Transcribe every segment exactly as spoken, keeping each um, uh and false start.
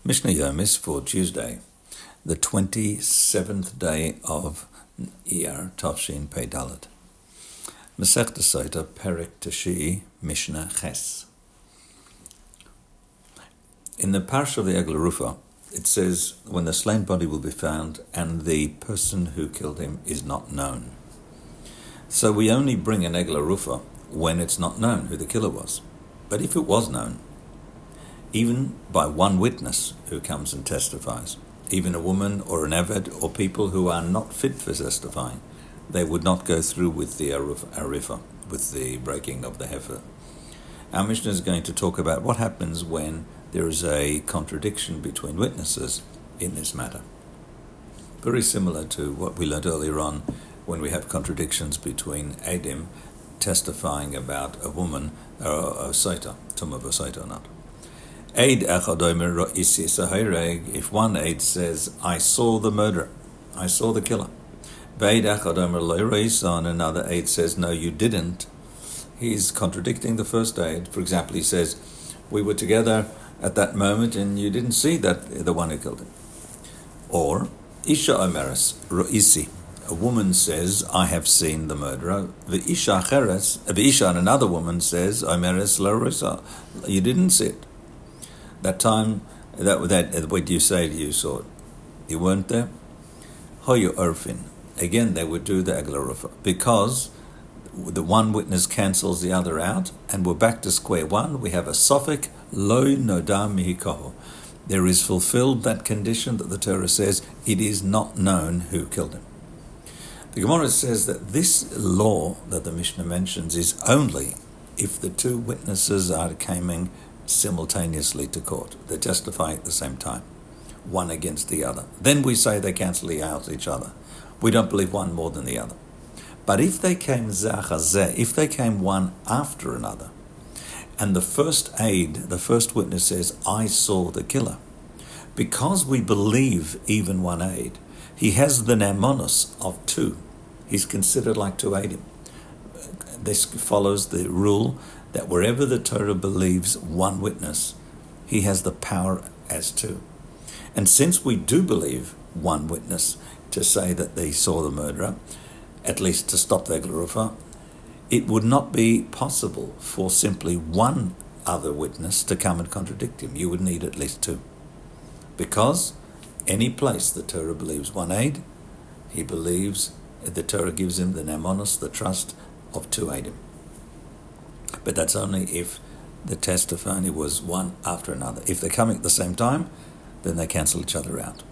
Mishnah Yomis for Tuesday, the twenty-seventh day of Iyar Tavshin Pei Dalet. Masechta Sotah Perek Tashi Mishnah Ches. In the Parsha of the Eglah Rufa, it says, when the slain body will be found and the person who killed him is not known. So we only bring an Eglah Rufa when it's not known who the killer was. But if it was known, even by one witness who comes and testifies, even a woman or an Eved or people who are not fit for testifying, they would not go through with the Arifa, with the breaking of the heifer. Our Mishnah is going to talk about what happens when there is a contradiction between witnesses in this matter. Very similar to what we learned earlier on when we have contradictions between Edim testifying about a woman, or a Sotah, tumah of a Sotah or not. Eid Echadomer Ro'isi Sahireg, if one aid says, I saw the murderer, I saw the killer. Veid Echadomer Lo'Reisa, and another aid says, no, you didn't. He's contradicting the first aid. For example, he says, we were together at that moment and you didn't see that the one who killed him. Or, Isha Omeres Ro'isi, a woman says, I have seen the murderer. The Isha Cheres, the Isha and another woman says, Omeres Lo'Reisa, you didn't see it. That time, that that what you say you saw it, you weren't there. Hoyu Urfin, again they would do the Eglah Rufa because the one witness cancels the other out, and we're back to square one. We have a suffix Lo Nodam Mihikoho. There is fulfilled that condition that the Torah says it is not known who killed him. The Gemara says that this law that the Mishnah mentions is only if the two witnesses are coming simultaneously to court. They testify at the same time, one against the other. Then we say they cancel out each other. We don't believe one more than the other. But if they came zeh, if they came one after another, and the first aid, the first witness says, I saw the killer, because we believe even one aid, he has the nemonos of two. He's considered like two aidim. This follows the rule that wherever the Torah believes one witness, he has the power as two. And since we do believe one witness to say that they saw the murderer, at least to stop the Eglah Rufa, it would not be possible for simply one other witness to come and contradict him. You would need at least two. Because any place the Torah believes one aid, he believes, the Torah gives him the nemonos, the trust of two aidim. But that's only if the testimony was one after another. If they're coming at the same time, then they cancel each other out.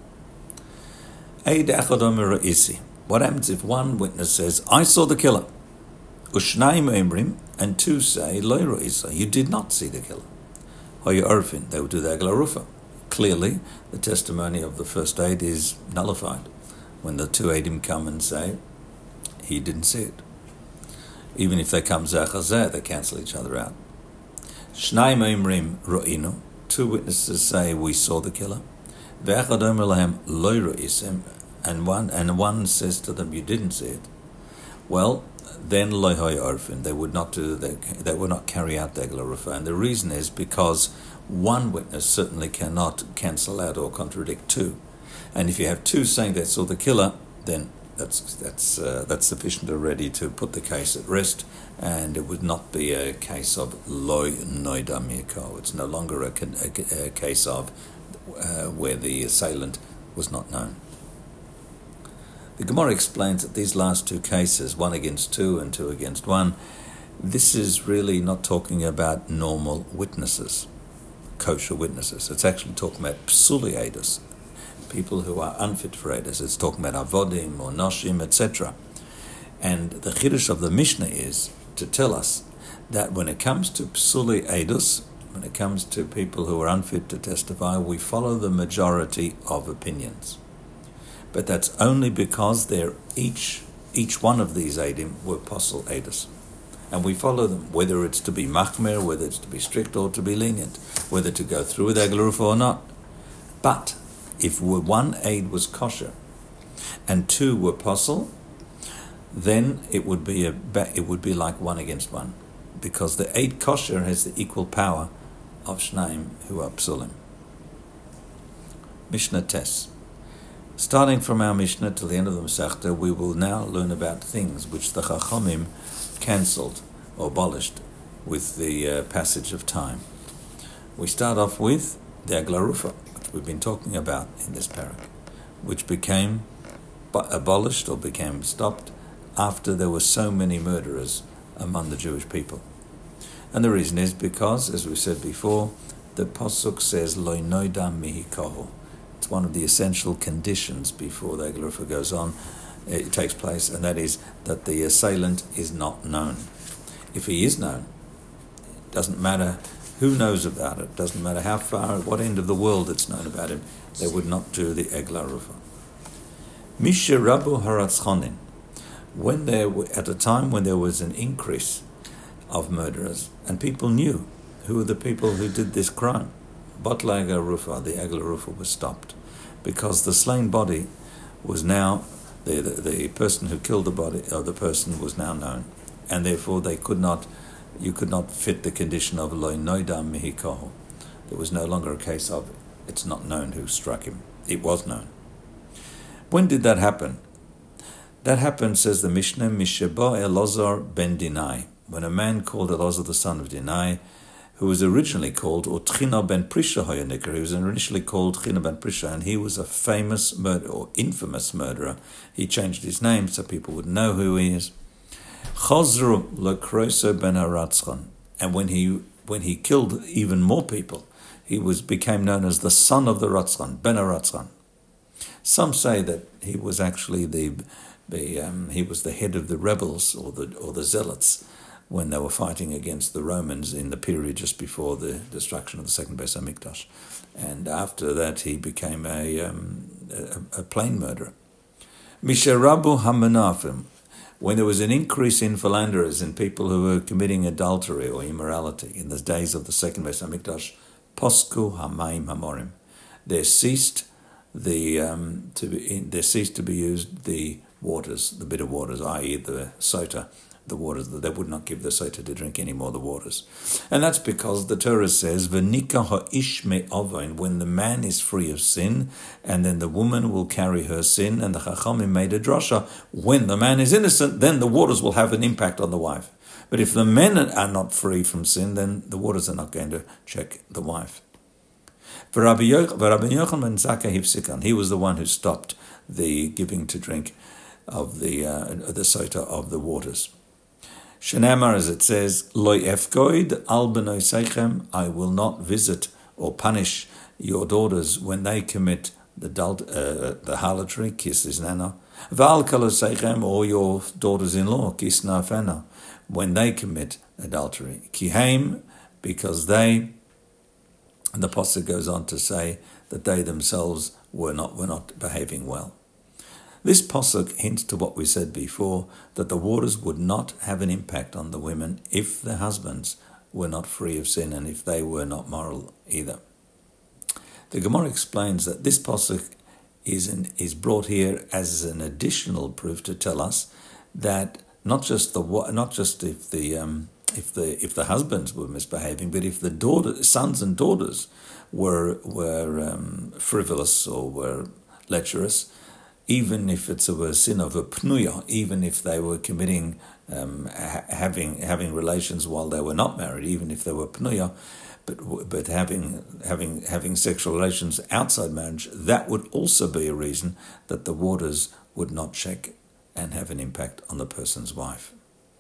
Eid echad omer ro'isi. What happens if one witness says, I saw the killer? Ushnaim emrim, and two say, lo ro'isa, you did not see the killer. Hoyu orfin, they would do the Eglah Rufa. Clearly, the testimony of the first aid is nullified when the two aidim come and say, he didn't see it. Even if they come zeh chazeh, they cancel each other out. Shnai meimrim ro'inu, two witnesses say we saw the killer. Ve'echad omer lahem lo ro'isim, and one and one says to them you didn't see it. Well, then lo hoy orfin, they would not do they, they would not carry out the Eglah Rufa, and the reason is because one witness certainly cannot cancel out or contradict two, and if you have two saying they saw the killer, then That's that's uh, that's sufficient already to put the case at rest, and it would not be a case of loy noidam yiko. It's no longer a, a, a case of uh, where the assailant was not known. The Gemara explains that these last two cases, one against two and two against one, this is really not talking about normal witnesses, kosher witnesses. It's actually talking about psuli edus, people who are unfit for edus. It's talking about avodim or noshim, et cetera. And the chiddush of the Mishnah is to tell us that when it comes to psuli edus, when it comes to people who are unfit to testify, we follow the majority of opinions. But that's only because they're each each one of these edim were posel edus, and we follow them, whether it's to be machmer, whether it's to be strict or to be lenient, whether to go through with Eglah Rufa or not. But if one aid was kosher and two were posel, then it would be a it would be like one against one, because the aid kosher has the equal power of shnaim who are psulim. Mishnah Tes. Starting from our Mishnah till the end of the Masechta, we will now learn about things which the Chachamim cancelled or abolished with the uh, passage of time. We start off with the Eglah Rufa, which we've been talking about in this parak, which became abolished or became stopped after there were so many murderers among the Jewish people. And the reason is because, as we said before, the Pasuk says, Lo noida mihi kohu. It's one of the essential conditions before the Eglah Rufa goes on, it takes place, and that is that the assailant is not known. If he is known, it doesn't matter who knows about it, doesn't matter how far, at what end of the world it's known about him, they would not do the Eglah Rufa. Misha Rabu Haratzchonin. When there, at a time when there was an increase of murderers, and people knew who were the people who did this crime, Batla Eglah Rufa, the Eglah Rufa was stopped, because the slain body was now, the, the the person who killed the body, or the person was now known, and therefore they could not, you could not fit the condition of Lo noida mihi kohu. There was no longer a case of it's not known who struck him. It was known. When did that happen? That happened, says the Mishnah, Misheba Elazar ben Dinai, when a man called Elazar the son of Dinai, who was originally called Utchina ben Prisha Hoyanikar, he was initially called China ben Prisha, and he was a famous murderer, or infamous murderer. He changed his name so people would know who he is. Chazru lekroso ben Haratzchon, and when he when he killed even more people, he was became known as the son of the Ratzchon, ben Haratzchon. Some say that he was actually the the um, he was the head of the rebels or the or the zealots when they were fighting against the Romans in the period just before the destruction of the second Beis Hamikdash, and after that he became a um, a, a plain murderer. Misharabu Hamanafim, when there was an increase in philanderers and people who were committing adultery or immorality in the days of the second Beis Hamikdash, Posku Hamayim Hamorim, there ceased the um, to be there ceased to be used the waters, the bitter waters, that is the sota, the waters, that they would not give the sota to drink anymore, the waters. And that's because the Torah says, V'nika ha'ish me'avon, when the man is free of sin, and then the woman will carry her sin, and the Chachamim made a drasha, when the man is innocent, then the waters will have an impact on the wife. But if the men are not free from sin, then the waters are not going to check the wife. Rabbi Yochanan ben Zakkai hifsikan, he was the one who stopped the giving to drink of the uh, the sota of the waters. Shenamar, as it says, Lo efkoid al b'noi seichem, I will not visit or punish your daughters when they commit the adult, uh, the harlotry, kis iznana, v'al kalo seichem, or your daughters-in-law, kis nafena, when they commit adultery. Kiheim, because they, and the pasuk goes on to say that they themselves were not were not behaving well. This pasuk hints to what we said before, that the waters would not have an impact on the women if their husbands were not free of sin and if they were not moral either. The Gemara explains that this pasuk is an, is brought here as an additional proof to tell us that not just the not just if the um, if the if the husbands were misbehaving, but if the daughter, sons and daughters were were um, frivolous or were lecherous, even if it's a sin of a pnuya, even if they were committing, um, ha- having having relations while they were not married, even if they were pnuya, but but having having having sexual relations outside marriage, that would also be a reason that the waters would not check and have an impact on the person's wife.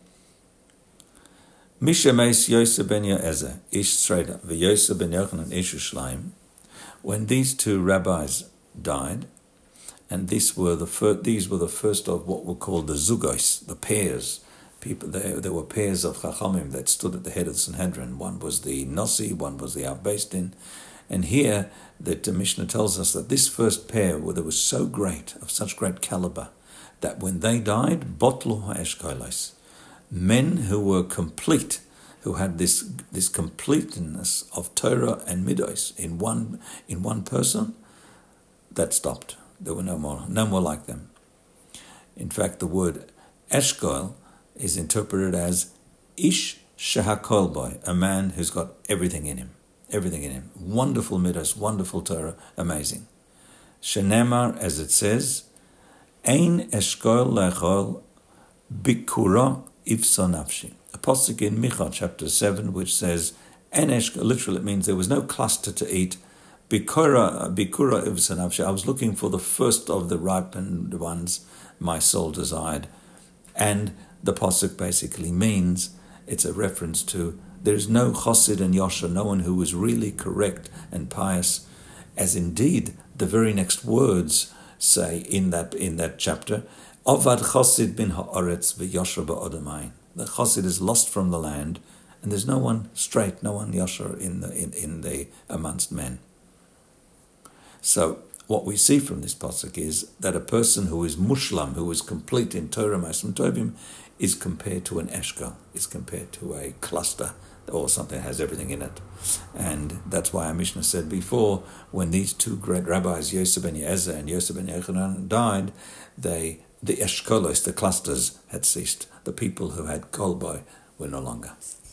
Misha meis Yosef ben Yoezer, ish Sreda, v'Yosef ben Yochanan ish Ushleim, when these two rabbis died, and these were the first, these were the first of what were called the zugos, the pairs. People there, there were pairs of chachamim that stood at the head of the Sanhedrin. One was the Nasi, one was the Av Beis Din. And here, the Mishnah tells us that this first pair, where they were so great, of such great caliber, that when they died, botlu ha'eshkolos, men who were complete, who had this this completeness of Torah and Midos in one in one person, that stopped. There were no more, no more like them. In fact, the word eshkol is interpreted as ish shehakol boy, a man who's got everything in him, everything in him. Wonderful midos, wonderful Torah, amazing. Shenemar, as it says, Ein eshkol lechol bikura ifsa nafshi. A pasuk in Micha chapter seven, which says, En eshkol, literally it means there was no cluster to eat. Bikura bikura ifsa nafshi. I was looking for the first of the ripened ones my soul desired. And the pasuk basically means, it's a reference to, there is no chosid and yosher, no one who was really correct and pious, as indeed the very next words say in that in that chapter, Ovad chosid bin ha'aretz v'yosher ba'odamayin. The chosid is lost from the land, and there's no one straight, no one yosher in the in, in the amongst men. So what we see from this pasuk is that a person who is mushlam, who is complete in Torah Ma'asim Tovim, is compared to an eshkol, is compared to a cluster, or something that has everything in it. And that's why our Mishnah said before, when these two great rabbis, Yosef ben Yezer and Yosef ben Yochanan, died, they, the eshkolos, the clusters, had ceased. The people who had kolboi were no longer.